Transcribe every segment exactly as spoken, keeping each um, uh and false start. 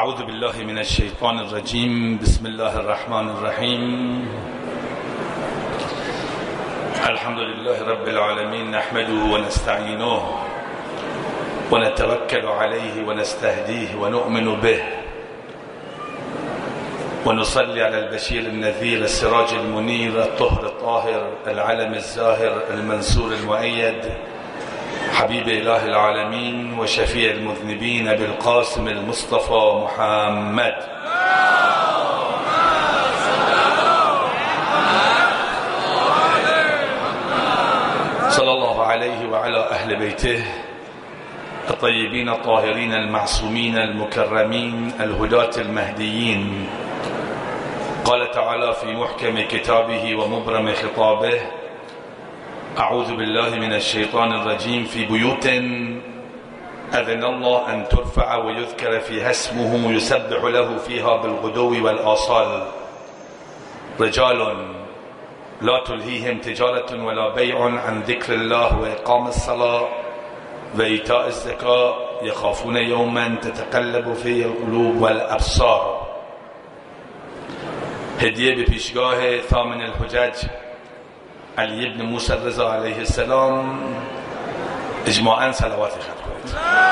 اعوذ بالله من الشیطان الرجیم. بسم الله الرحمن الرحیم. الحمد لله رب العالمین، نحمده و نستعینه و نتوکل علیه و نستهدیه و نؤمن به و نصلي على البشير النذير السراج المنير الطهر الطاهر العلم الزاهر المنصور المؤيد حبيب إله العالمين وشفيع المذنبين بالقاسم المصطفى محمد صلى الله عليه وعلى أهل بيته الطيبين الطاهرين المعصومين المكرمين الهداة المهديين. قال تعالى في محكم كتابه ومبرم خطابه: أعوذ بالله من الشيطان الرجيم. في بيوت أذن الله أن ترفع ويذكر فيها اسمه يسبح له فيها بالغدو والآصال رجال لا تلهيهم تجارة ولا بيع عن ذكر الله وإقام الصلاة وإيتاء الزكاة يخافون يوما تتقلب فيه القلوب والأبصار. هدیه به پیشگاه ثامن الحجج علی ابن موسی رضا علیه السلام. اجماعاً صلوات خط کنید.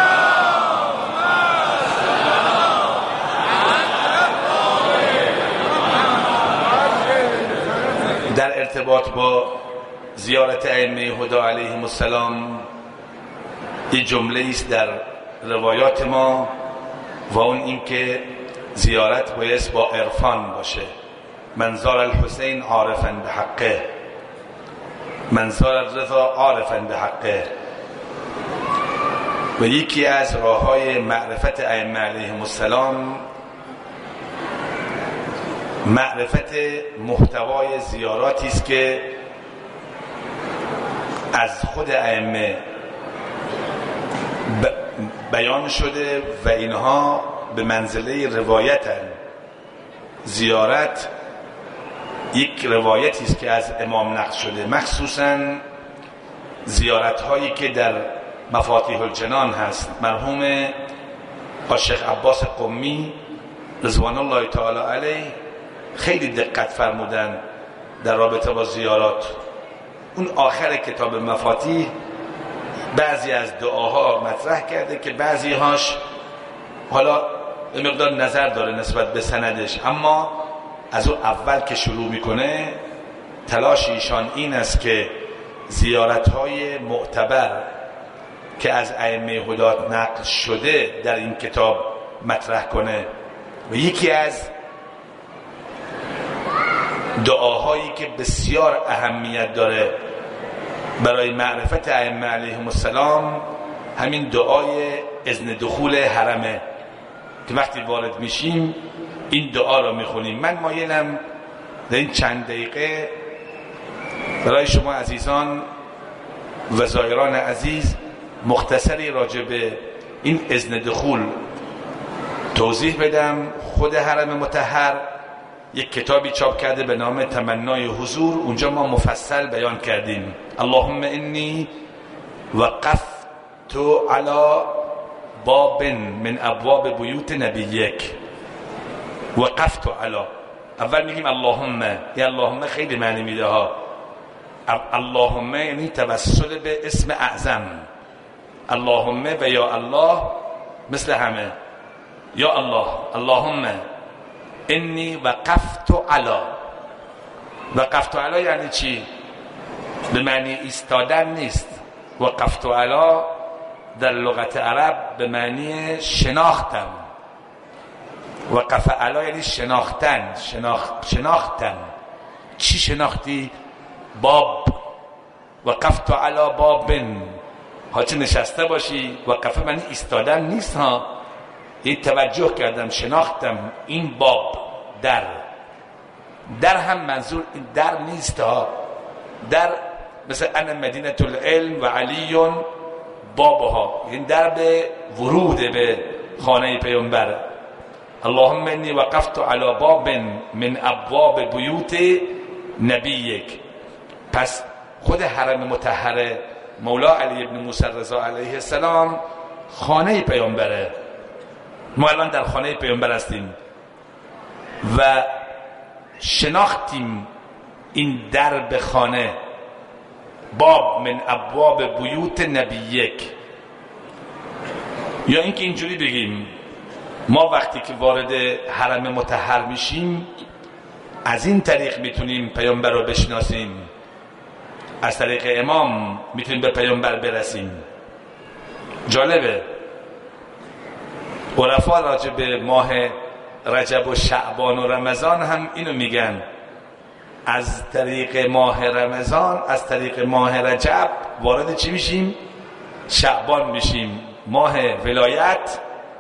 در ارتباط با زیارت ائمه هدا علیهم السلام یه جمله است در روایات ما و اون این که زیارت باید با عرفان باشه. من زار الحسین عارفاً بحقه، من زار الرضا عارفاً بحقه. و یکی از راه‌های معرفت ائمه علیهم السلام معرفت محتوای زیاراتی است که از خود ائمه بیان شده و اینها به منزله روایتن. زیارت یک روایتی است که از امام نقل شده، مخصوصاً زیارت هایی که در مفاتیح الجنان هست. مرحوم شیخ عباس قمی رضوان الله تعالی علیه خیلی دقت فرمودن در رابطه با زیارات. اون آخر کتاب مفاتیح بعضی از دعاها مطرح کرده که بعضی هاش حالا مقدار نظر داره نسبت به سندش، اما از اون اول که شروع میکنه تلاش ایشان این است که زیارت‌های معتبر که از ائمه هدات نقل شده در این کتاب مطرح کنه. و یکی از دعاهایی که بسیار اهمیت داره برای معرفت ائمه علیهم السلام همین دعای اذن دخول حرمه که وقتی وارد میشیم این دعا را میخونیم. من مایلم در این چند دقیقه برای شما عزیزان و زائران عزیز مختصری راجع به این اذن دخول توضیح بدم. خود حرم مطهر یک کتابی چاپ کرده به نام تمنای حضور، اونجا ما مفصل بیان کردیم. اللهم انی وقفت علی باب من ابواب بیوت نبیک. وقفت علی، اول میگیم اللهم. یا اللهم خیلی معنی میده ها. اللهم یعنی توسل به اسم اعظم. اللهم و یا الله مثل همه. یا الله، اللهم انی وقفت علی. وقفت علی یعنی چی؟ به معنی ایستادن نیست. وقفت علی در لغت عرب به معنی شناختم. وقف علی یعنی شناختن. شناخ... شناختن چی شناختی؟ باب. وقفت علی بابن، ها چه نشسته باشی. وقفه معنی ایستادن نیست ها، این توجه کردم، شناختم این باب. در در هم منظور این در نیست ها. در مثل انا مدینه العلم و علی بابها، این در به ورود به خانه پیامبر. اللهم انی وقفت علی باب من ابواب بیوت نبیک. پس خود حرم مطهر مولا علی ابن موسی رضا علیه السلام خانه پیامبره. ما الان در خانه پیامبر هستیم و شناختیم این درب خانه باب من ابواب بیوت نبیک، یا اینکه اینجوری بگیم ما وقتی که وارد حرم مطهر میشیم از این طریق میتونیم پیامبر رو بشناسیم، از طریق امام میتونیم به پیامبر برسیم. جالبه عرفا راجع به ماه رجب و شعبان و رمضان هم اینو میگن، از طریق ماه رمضان از طریق ماه رجب وارد چی میشیم؟ شعبان میشیم، ماه ولایت،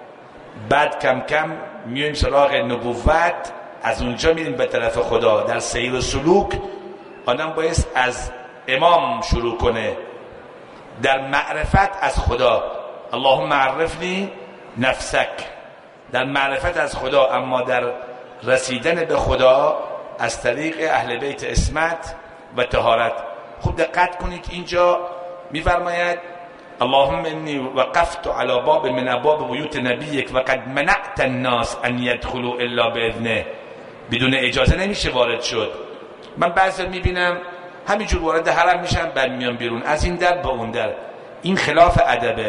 بعد کم کم میایم سراغ نبوت، از اونجا میریم به طرف خدا. در سیر و سلوک آدم باید از امام شروع کنه، در معرفت از خدا، اللهم عرفنی نفسک، در معرفت از خدا، اما در رسیدن به خدا از طریق اهل بیت عصمت و طهارت. خوب دقت کنید اینجا میفرماید اللهم انی وقفت علی باب من ابواب بیوت نبیک و قد منعت الناس ان يدخلوا الا باذنه. بدون اجازه نمیشه وارد شد. من بعضی میبینم همینجور وارد حرم میشن بعد میان بیرون از این در با اون در. این خلاف ادبه.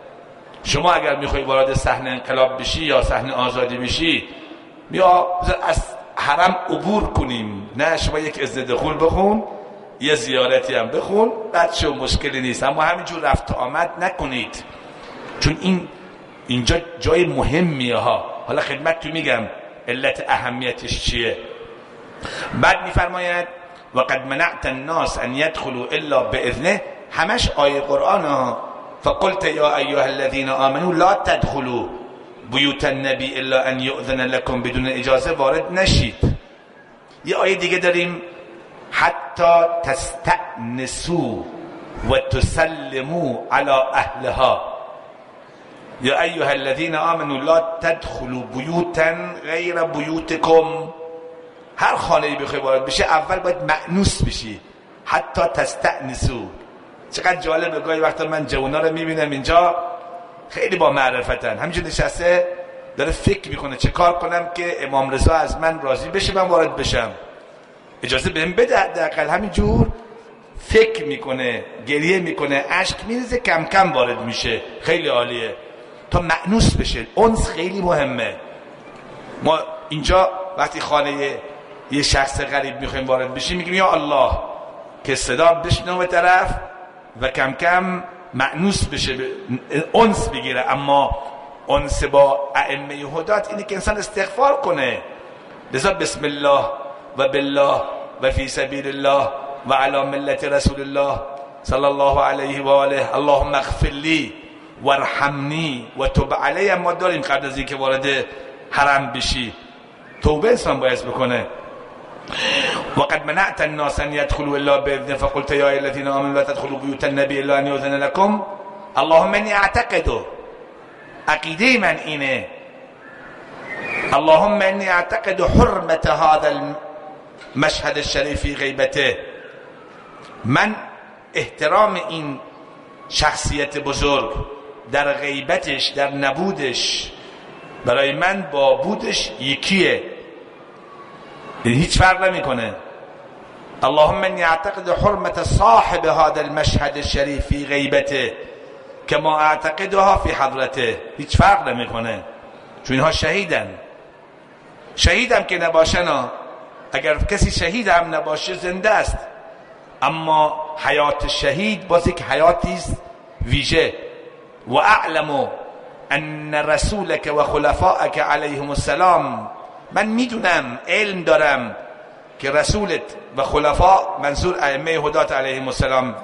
شما اگر میخوای وارد صحنه انقلاب بشی یا صحنه آزادی بشی، بیا از حرم عبور کنیم، نه شما یک اذن دخول بخون، یه زیارتی هم بخون، بعد شو مشکلی نیست، اما همینجور رفت آمد نکنید، چون این اینجا جای مهمیه ها. حالا خدمت تو میگم علت اهمیتش چیه. بعد میفرماید وقد منعت الناس ان يدخلوا الا باذنه، همش آیه قرآن ها. فقلت یا ایها الذین آمنوا لا تدخلوا بیوت النبی الا ان یؤذن لكم، بدون اجازه وارد نشید. یه آیه دیگه داریم حتی تستأنسوا و تسلموا علی اهلها، یا ایها الذین آمنوا لا تدخلوا بیوتا غیر بیوتکم. هر خانه‌ای بخوای وارد بشه اول باید مأنوس بشی، حتی تستأنسوا. چقدر جالبه، گاهی وقتا من جوونا رو میبینم اینجا خیلی با معرفتن، همینجور نشسته داره فکر میکنه چه کار کنم که امام رضا از من راضی بشه من وارد بشم، اجازه بهم بده. حداقل همینجور فکر میکنه، گریه میکنه، اشک میریزه، کم کم وارد میشه. خیلی عالیه تا مأنوس بشه. انس خیلی مهمه. ما اینجا وقتی خانه یه شخص غریب میخوایم وارد بشیم میگیم یا الله، که صدا بشنوه طرف و کم کم مأنوس بشه، انس بگیره. اما انس با ائمه هدات اینه که انسان استغفار کنه. لذا بسم الله و بالله و فی سبیل الله و علی ملت رسول الله صلی الله علیه و آله اللهم اغفر لی وارحمنی و تب علی. ما داریم قبل از اینکه وارد حرم بشی توبه انسان باید بکنه. وقد منعت الناس ان يدخلوا الا باذن فقلت يا ايها الذين امنوا لا تدخلوا بيوت النبي الا ان يؤذن لكم. اللهم اني اعتقد، عقیده من اینه، اللهم اني اعتقد حرمت هذا المشهد الشريف في غیبته. من احترام این شخصیت بزرگ در غیبتش، در نبودش، برای من با بودش یکیه، هیچ فرق نمیکنه. اللهم اني اعتقد حرمت صاحب هذا المشهد الشريف في غیبته كما اعتقدها في حضرته. هیچ فرق نمیکنه، چون اینها شهیدن. شهیدم که نباشن، اگر کسی شهید هم نباشه زنده است، اما حیات شهید باز یک حیاتی است ویژه. و اعلم ان رسولك و خلفائك علیهم السلام، من میدونم، علم دارم که رسولت و خلفا منظور ائمه هدات علیهم السلام،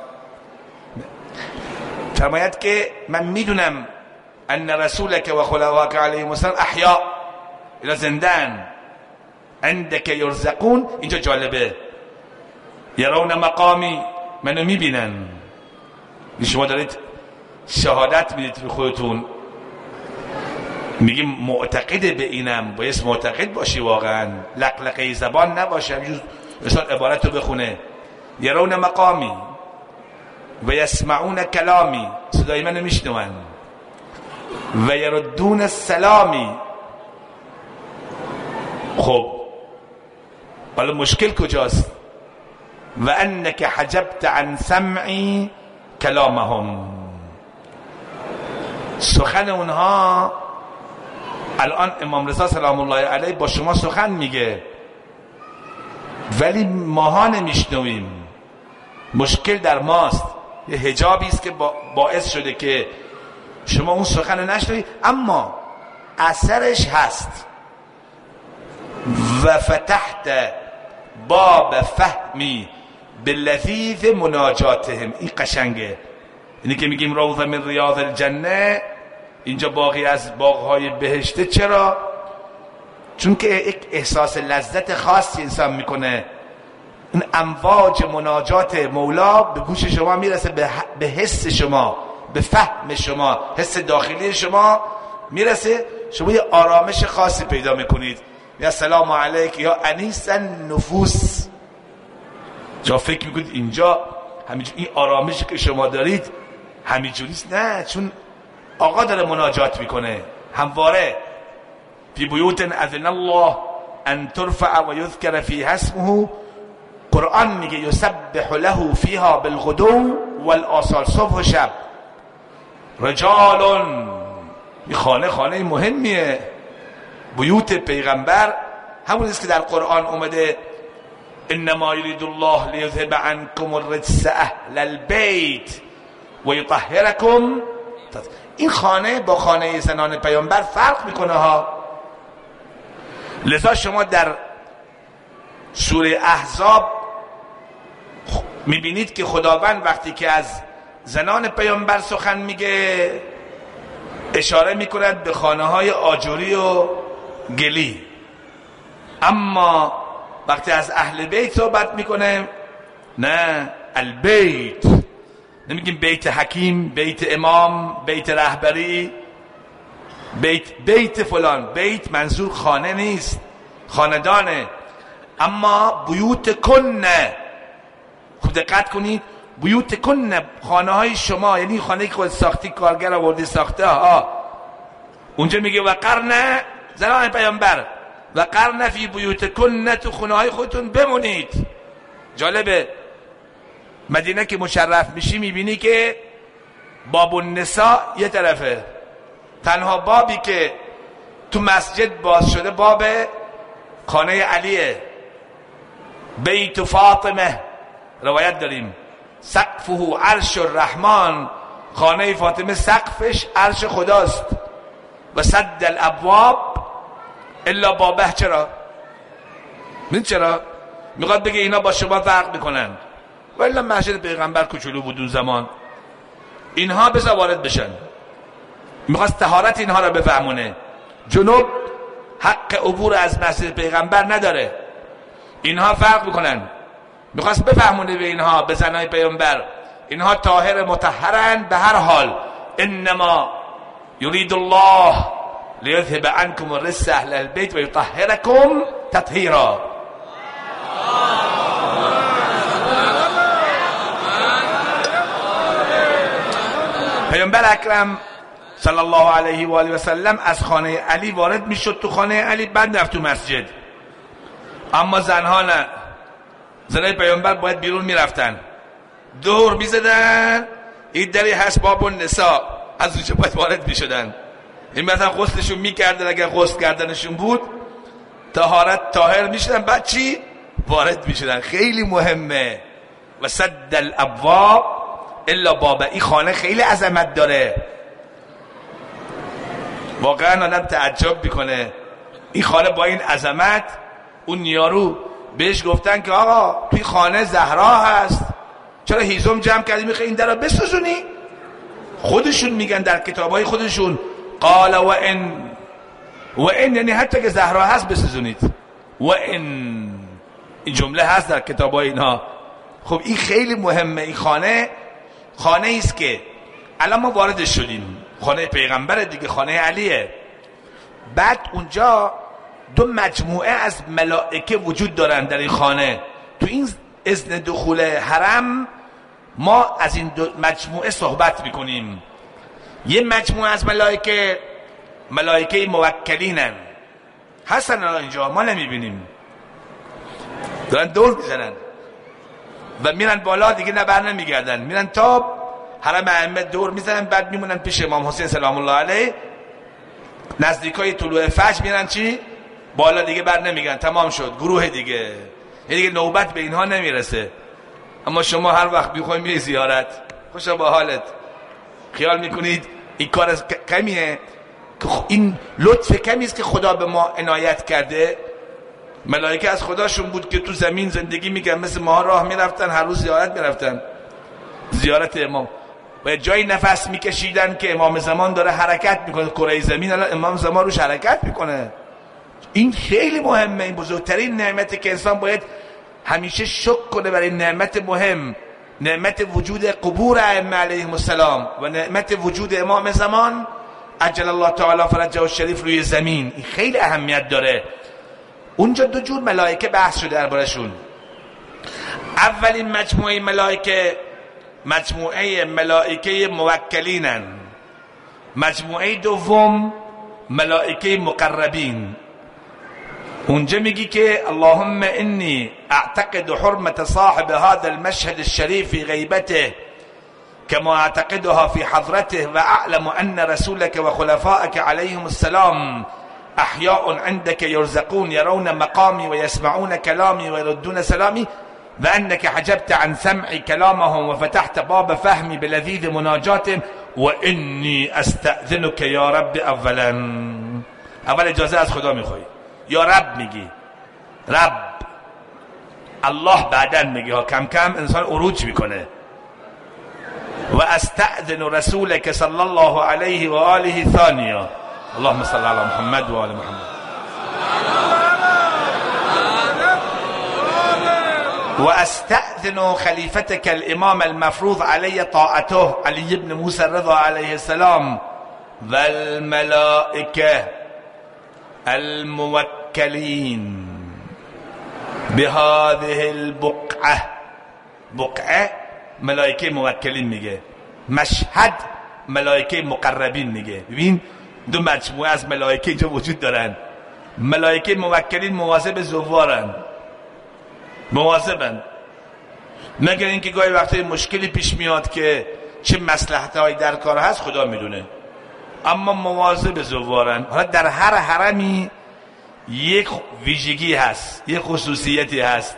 فرماید که من میدونم ان رسولك و خلفائك علیهم السلام احیاء، اینا زندن، عندك یرزقون. اینجا جالبه، یرون مقامی، منو میبینن. شما دارید شهادت میدید به خودتون، میگیم معتقد به اینم، باید معتقد باشی واقعا، لقلقه زبان نباشه، همینجور مثلا عبارت رو بخونه. یرون مقامی و یسمعون کلامی، صدای منو میشنون. و یردون السلامی. خب حالا مشکل کجاست؟ و انک حجبت عن سمعی کلامهم. سخن اونها الان امام رضا سلام الله علیه با شما سخن میگه ولی ماها نمیشنویم. مشکل در ماست، یه حجابی است که باعث شده که شما اون سخن رو نشنوید، اما اثرش هست. و فتحت باب فهمی باللذیذ مناجاتهم. این قشنگه، اینی که میگیم روضه من ریاض الجنه، اینجا باقی از باغهای بهشته. چرا؟ چون که یک احساس لذت خاصی انسان میکنه. این امواج مناجات مولا به گوش شما میرسه، به حس شما، به فهم شما، حس داخلی شما میرسه. شما یه آرامش خاصی پیدا میکنید. یا سلام علیک یا انیس النفوس. جا فکر میکنید اینجا همینجور این آرامشی که شما دارید همینجوریست؟ نه، چون آقا داره مناجات میکنه همواره. فی بیوت اذن الله ان ترفع و یذکر فیها اسمه. قرآن میگه یسبح له فیها بالغدو والآصال، صبح و شب. رجال، این خانه خانه مهمیه. بیوت پیغمبر همون است که در قرآن اومده انما یرید الله لیذهب عنکم الرجس اهل البیت و یطهرکم. این خانه با خانه زنان پیامبر فرق میکنه ها. لذا شما در سوره احزاب میبینید که خداوند وقتی که از زنان پیامبر سخن میگه اشاره میکند به خانه های آجوری و گلی، اما وقتی از اهل بیت صحبت میکنه نه، البیت. نمیگیم بیت حکیم، بیت امام، بیت رهبری، بیت بیت فلان. بیت منظور خانه نیست، خاندانه. اما بیوت کنه، خود دقت کنید، بیوت کنه، خانه های شما، یعنی خانه که خود ساختی، کارگر آوردی ساخته ها. اونجا میگه و قرنه، زنان پیامبر، و قرنه فی بیوت کنه، تو خونه های خودتون بمونید. جالبه مدینه که مشرف میشی میبینی که باب النساء یه طرفه، تنها بابی که تو مسجد باز شده باب خانه علیه. بیت فاطمه روایت داریم سقفه عرش الرحمن، خانه فاطمه سقفش عرش خداست. و صد الابواب الا بابه. چرا؟ من چرا؟ میخواد بگه اینا با شما فرق میکنن. ولی مسجد پیغمبر کوچولو بود اون زمان، اینها بذار وارد بشن. میخواست طهارت اینها را بفهمونه. جنوب حق عبور از مسجد پیغمبر نداره، اینها فرق میکنن. میخواست بفهمونه به اینها، به زنای پیغمبر، اینها طاهر مطهرن به هر حال. انما یرید الله لیذهب عنکم الرجس اهل البیت و یطهرکم تطهیرا. پیامبر اکرم صلی الله علیه و آله و سلم از خانه علی وارد میشد تو خانه علی، بعد رفت تو مسجد. اما زنها نه، زنای پیامبر باید بیرون میرفتن، دور میزدن، این دری هست باب النساء، از اونجا باید وارد میشدن. این مثلا غسلشون میکردن، اگر غسل کردنشون بود طهارت طاهر میشدن، بعد چی؟ وارد میشدن. خیلی مهمه. و صد الابواب الا بابه. این خانه خیلی عظمت داره، واقعا آدم تعجب میکنه. این خانه با این عظمت، اون یارو بهش گفتن که آقا توی خانه زهرا هست، چرا هیزم جمع کردی میخوای این در رو بسوزونی؟ خودشون میگن در کتابای خودشون قال و ان و ان، یعنی حتی که زهرا هست بسوزونید. و ان، این جمله هست در کتابای اینها. خب این خیلی مهمه. این خانه خانه ایست که الان ما واردش شدیم، خانه پیغمبر دیگه، خانه علیه. بعد اونجا دو مجموعه از ملائکه وجود دارن در این خانه. تو این اذن دخول حرم ما از این دو مجموعه صحبت میکنیم. یه مجموعه از ملائکه ملائکه موکلینن، هستن الان اینجا، ما نمیبینیم، دارن دور میزنن و میرن بالا دیگه، نه بر نمیگردن، میرن تا حرم ائمه دور میزنن، بعد میمونن پیش امام حسین سلام الله علیه، نزدیکای طلوع فجر میرن چی بالا، دیگه بر نمیگردن، تمام شد گروه دیگه، دیگه نوبت به اینها نمیرسه. اما شما هر وقت بخواید میری زیارت، خوشا با حالت، خیال میکنید این کار کمیه، این لطف کمی است که خدا به ما عنایت کرده. ملائکه از خداشون بود که تو زمین زندگی میکردن، مثل ما راه میرفتن، هر روز زیارت میرفتن، زیارت امام، و جایی نفس میکشیدن که امام زمان داره حرکت میکنه، کره زمین الان امام زمان روش حرکت میکنه. این خیلی مهمه، این بزرگترین نعمتی که انسان باید همیشه شکر کنه برای نعمت مهم، نعمت وجود قبور ائمه علیهم السلام و نعمت وجود امام زمان عجل الله تعالی فرجه الشریف روی زمین. این خیلی اهمیت داره. اونجا دو جور ملائکه بحث شده دربارشون. اولین مجموعه ملائکه مجموعه ملائکه موکلینن، مجموعه دوم ملائکه مقربین. اونجا میگی که اللهم انی اعتقد حرمت صاحب هذا المشهد الشريف في غیبته كما اعتقدها في حضرته واعلم ان رسولك وخلفائك عليهم السلام احياء عندك يرزقون يرون مقامي ويسمعون كلامي ويردون سلامي وانك حجبت عن سمع كلامهم وفتحت باب فهمي بلذيذ مناجاتهم واني استأذنك يا رب. اولا اول اجازه از خدا میخوای، یا رب میگی، رب الله بعدن میگی ها، کم کم انسان عروج میکنه. و استأذن رسولك صلی الله علیه و آله ثانیا، اللهم صل علی محمد و آل محمد. و استأذن خلیفتك الامام المفروض علی طاعته علی ابن موسی الرضا علیه السلام و الملائکه الموکلین بهذه البقعه. بقعه ملائکه موکلین میگه، مشهد ملائکه مقربین میگه. ببین دو مجموعه از ملائکه اینجا وجود دارن. ملائکه موکلین مواظب زوارن، مواظبن، مگر اینکه گاهی وقتی مشکلی پیش میاد که چه مصلحت‌هایی در کار هست خدا میدونه، اما مواظب زوارن. حالا در هر حرمی یک ویژگی هست، یک خصوصیتی هست.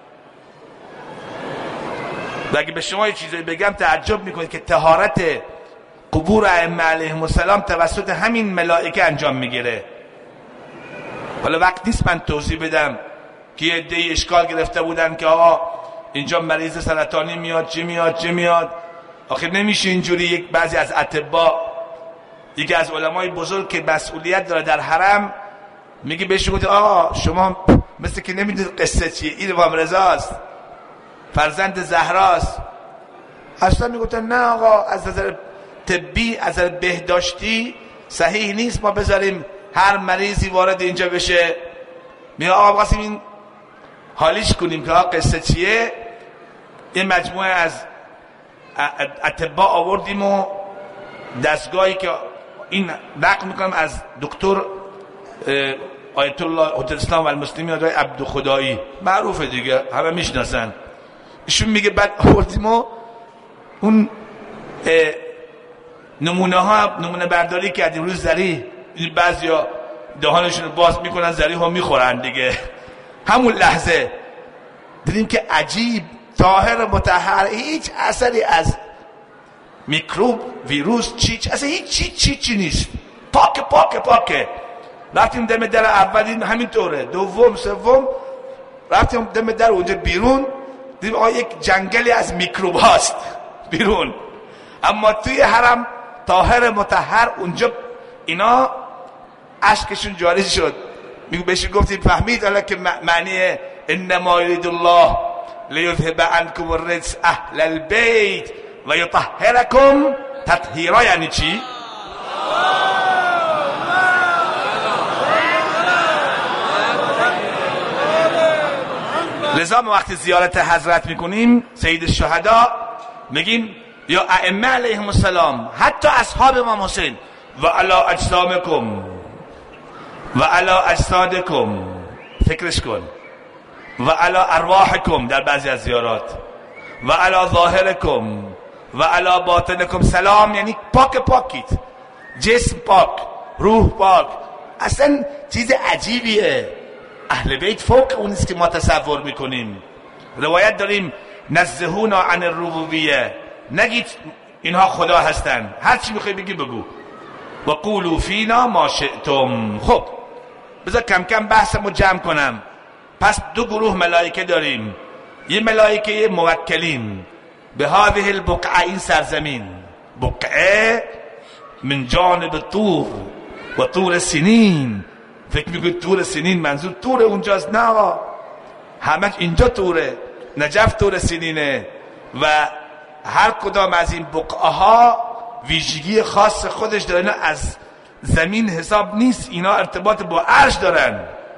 و اگه به شما یه چیزی بگم تعجب میکنید که طهارت قبور ائمه علیهم السلام توسط همین ملائکه انجام میگیره. حالا وقت نیست من توضیح بدم که یه عده‌ای اشکال گرفته بودن که آقا اینجا مریض سرطانی میاد، چی میاد چی میاد. آخه نمیشه اینجوری. یک بعضی از اطباء، یکی از علمای بزرگ که مسئولیت داره در حرم، میگه بهش گفت آقا شما مثل که نمیدونید قصه چیه، این امام رضاست، فرزند زهراست. اصلا میگفتن نه آقا از نظر طبی، از نظر بهداشتی صحیح نیست ما بذاریم هر مریضی وارد اینجا بشه. میگه آقا واسه این حالیش کنیم که آقا قصه چیه. این مجموعه از اطباء آوردیم و دستگاهی که این نقل میکنم از دکتر آیت الله حجت الاسلام و المسلمین آقای عبدخدایی، معروفه دیگه، همه میشناسن. ایشون میگه بعد آوردیم و اون نمونه ها نمونه برداری کردیم روز زری. بعضیا دهانشون باز میکنن، زری ها میخورن دیگه. همون لحظه دیدیم که عجیب، طاهر مطهر، هیچ اثری از میکروب، ویروس، چیچ، اصلا هیچ چیچ چی چی نیست، پاک پاک پاکه. رفتیم دم در اولین همینطوره، دوم سوم رفتیم دم در اونجا بیرون، دیدیم آقا یک جنگلی از میکروب هاست بیرون. اما توی حرم طاهر مطهر اونجا اینا اشکشون جاری شد. میگو بهش گفتیم فهمید حالا که معنی انما یرید الله لیذهب عنکم الرجس اهل البیت و یطهرکم تطهیرا. یعنی چی؟ لذا ما وقتی زیارت حضرت میکنیم سید الشهدا میگیم یا ائمه علیهم السلام، حتی اصحاب امام حسین، و علی اجسامکم و علی اجسادکم، فکرش کن، و علی ارواحکم در بعضی از زیارات، و علی ظاهرکم و علی باطنکم سلام، یعنی پاک پاکید، جسم پاک، روح پاک. اصلا چیز عجیبیه. اهل بیت فوق اونیست که ما تصور میکنیم. روایت داریم نزهونا عن الربوبیه، نگید اینها خدا هستن، هر چی میخوای بگی بگو. و قولوا فینا ما شئتم. خب بذار کم کم بحثمو جمع کنم. پس دو گروه ملائکه داریم، یه ملائکه موکلین به هذه البقعه، این سرزمین، بقعه من جانب طور و طور سنین. فکر میکنید طور سنین منظور طور اونجاست؟ نه آقا، همه اینجا طوره، نجف طور سنینه و هر کدام از این بقعه ها ویژگی خاص خودش داره. اینا از زمین حساب نیست، اینا ارتباط با عرش دارن.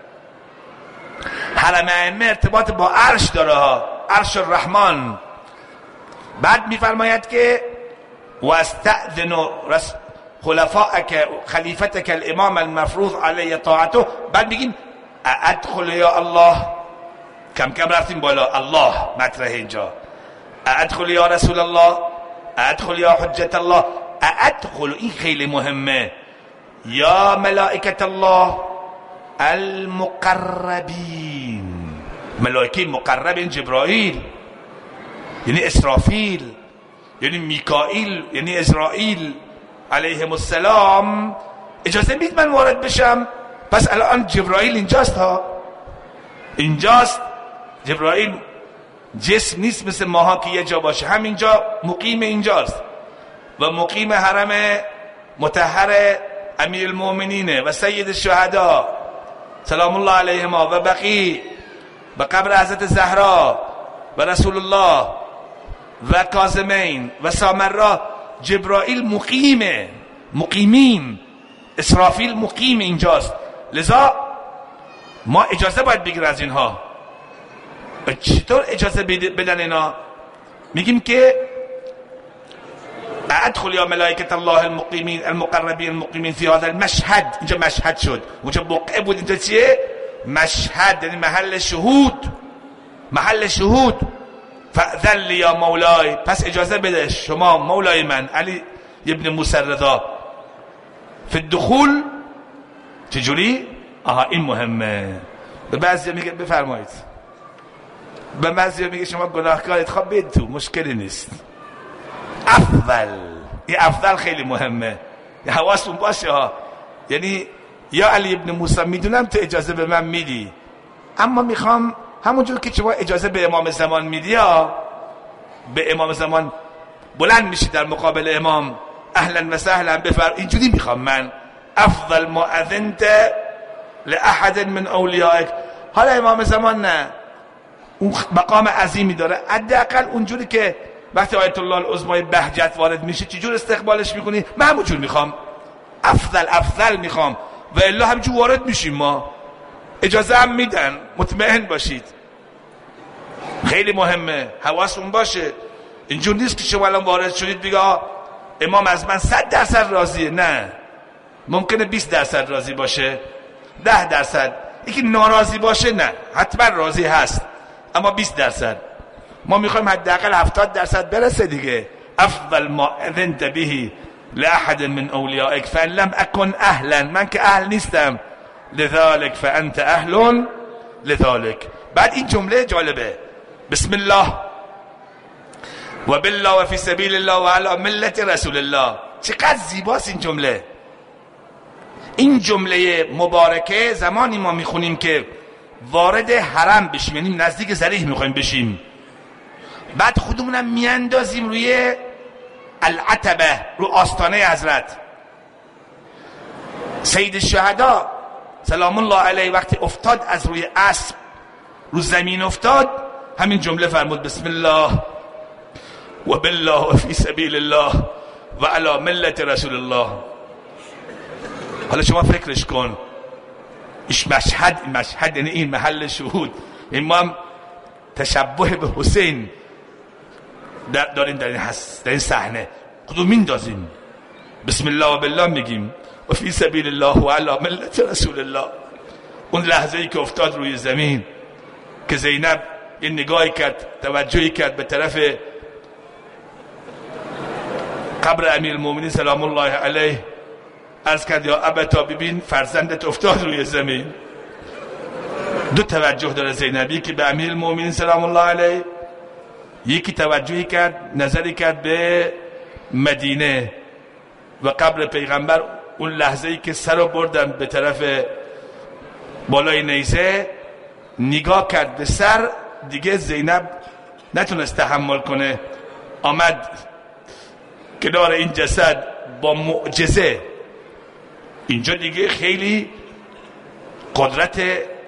حرم ائمه ارتباط با عرش داره، عرش الرحمن. بعد میفرماید که واستأذن خلفاءک خلیفتک الامام المفروض علی طاعته. بعد میگیم ادخل یا الله، کم کم رفتیم بالا، الله مطرح اینجا. ادخل یا رسول الله، ادخل یا حجت الله، ادخل، این خیلی مهمه. یا ملائکت الله المقربین، ملائکه مقرب، این جبرائیل یعنی اسرافیل، یعنی میکائیل، یعنی اسرائیل علیهم السلام. اجازه میدید من وارد بشم؟ پس الان جبرائیل اینجاست ها، اینجاست. جبرائیل جسم نیست مثل ماها که یه جا باشه، همینجا مقیم اینجاست و مقیم حرم مطهر امیر المؤمنینه و سید الشهدا سلام الله علیهما و بقی و قبر حضرت زهرا و رسول الله و کاظمین و سامرا. جبرائیل مقیمه، مقیمین. اسرافیل مقیم اینجاست. لذا ما اجازه باید بگیر از اینها. چطور اجازه بدن اینا؟ میگیم که ادخل یا ملائکت الله المقیمین المقربین المقیمین فی هذا المشهد. اینجا مشهد شد، اونجا بقعه بود، اینجا چیه؟ مشهد، یعنی محل شهود، محل شهود. فاذن لی یا مولای، پس اجازه بده شما مولای من علی ابن موسی رضا فی الدخول. چجوری؟ آها این مهمه. به بعضی میگه بفرمایید، به بعضی میگه شما گناهکارید، خب بید تو، مشکلی نیست. افضل، این افضل خیلی مهمه، حواستون باشه ها. یعنی یا علی ابن موسی میدونم تو اجازه به من میدی، اما میخوام همونجور که شما اجازه به امام زمان میدی ها، به امام زمان بلند میشی در مقابل امام، اهلا و سهلا بفر، اینجوری میخوام من. افضل ما اذنت لاحد من اولیائک. حالا امام زمان نه، اون مقام عظیمی داره، حداقل اونجوری که وقتی آیت الله العظمای بهجت وارد میشه چجور استقبالش میکنی، من همونجور میخوام. افضل افضل میخوام، و الا همینجور وارد میشیم ما، اجازه هم میدن، مطمئن باشید. خیلی مهمه، حواستون باشه. اینجور نیست که شما الان وارد شدید بگه امام از من صد درصد راضیه. نه، ممکنه بیست درصد راضی باشه، ده درصد. یکی ناراضی باشه نه، حتما راضی هست، اما بیست درصد. ما میخوایم حداقل هفتاد درصد برسه دیگه. افضل ما اذنت به لاحد من اولیائک فان لم اكن اهلا، من که اهل نیستم، لذلك فانت اهل لذلك. بعد این جمله جالبه، بسم الله و بالله و فی سبیل الله و علی ملت رسول الله. چقدر زیباست این جمله. این جمله مبارکه زمانی ما میخونیم که وارد حرم بشیم، یعنی نزدیک ذریح میخوایم بشیم، بعد خودمونم میاندازیم روی العتبه، رو آستانه حضرت سید الشهدا سلام الله علیه. وقتی افتاد از روی اسب رو زمین افتاد، همین جمله فرمود بسم الله و بالله و فی سبیل الله و علی ملت رسول الله. حالا شما فکرش کن، ایش مشهد، مشهد یعنی این محل شهود. این ما هم تشبه به حسین در داریم در این حس در این صحنه کدوم میندازیم؟ بسم الله و بالله میگیم و فی سبیل الله و علی ملت رسول الله. اون لحظه ای که افتاد روی زمین که زینب این نگاهی کرد، توجهی کرد به طرف قبر امیر المؤمنین سلام الله علیه، عرض کرد یا ابتا ببین فرزندت افتاد روی زمین. دو توجه داره زینبی که به امیر المؤمنین سلام الله علیه، یکی توجهی کرد نظری کرد به مدینه و قبر پیغمبر. اون لحظه ای که سر رو بردن به طرف بالای نیزه، نگاه کرد به سر، دیگه زینب نتونست تحمل کنه، آمد کنار این جسد با معجزه. اینجا دیگه خیلی قدرت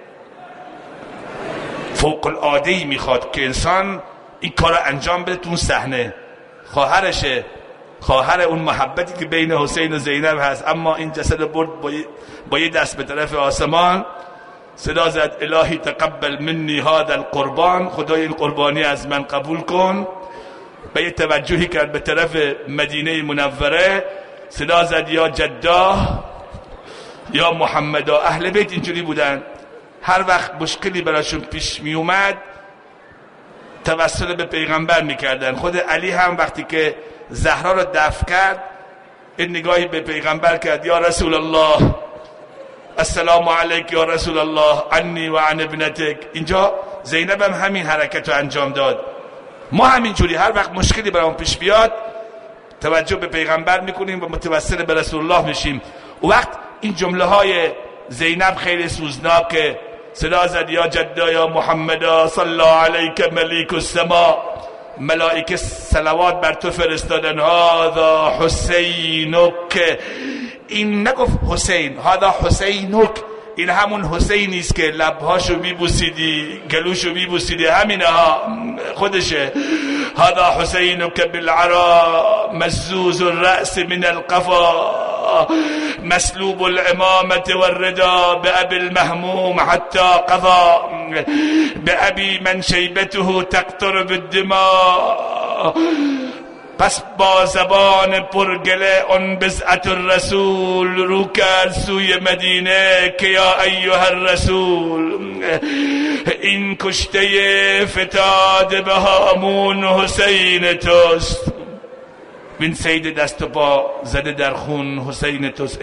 فوق العاده‌ای میخواد که انسان این کار رو انجام بده. تو اون صحنه خواهرشه، خواهر اون محبتی که بین حسین و زینب هست، اما این جسد برد با یه دست به طرف آسمان، صدا زد الهی تقبل منی هذا القربان، خدای این قربانی از من قبول کن. به یه توجهی کرد به طرف مدینه منوره، صدا زد یا جدا یا محمدا. اهل بیت اینجوری بودن، هر وقت مشکلی براشون پیش می اومد توسل به پیغمبر میکردن. خود علی هم وقتی که زهرا رو دفن کرد، این نگاهی به پیغمبر کرد یا رسول الله السلام علیک یا رسول الله عنی و عن ابنتک. اینجا زینب هم همین حرکت رو انجام داد. ما همینجوری هر وقت مشکلی برامون پیش بیاد توجه به پیغمبر میکنیم و متوسل به رسول الله میشیم. و وقت این جمله های زینب خیلی سوزناکه. صدا زد یا جدا یا محمدا صلی علیک ملیک السما، ملائکه صلوات بر تو فرستادن. هذا حسینک، این نگفت حسین، هذا حسینک، این همون حسینی است که لبهاشو میبوسیدی، گلوشو میبوسیدی، همینه ها خودشه. هذا حسینک بالعرا مزوز الرأس من القفا مسلوب الامامة والردا بأبي المهموم حتى قضى بأبي من شیبته تقطر بالدماء. پس با زبان پرگله اون بزعت الرسول رو کرد سوی مدینه که یا ایها الرسول، این کشته فتاده به هامون حسین توست. بین سید دست و پا زده در خون حسین توست.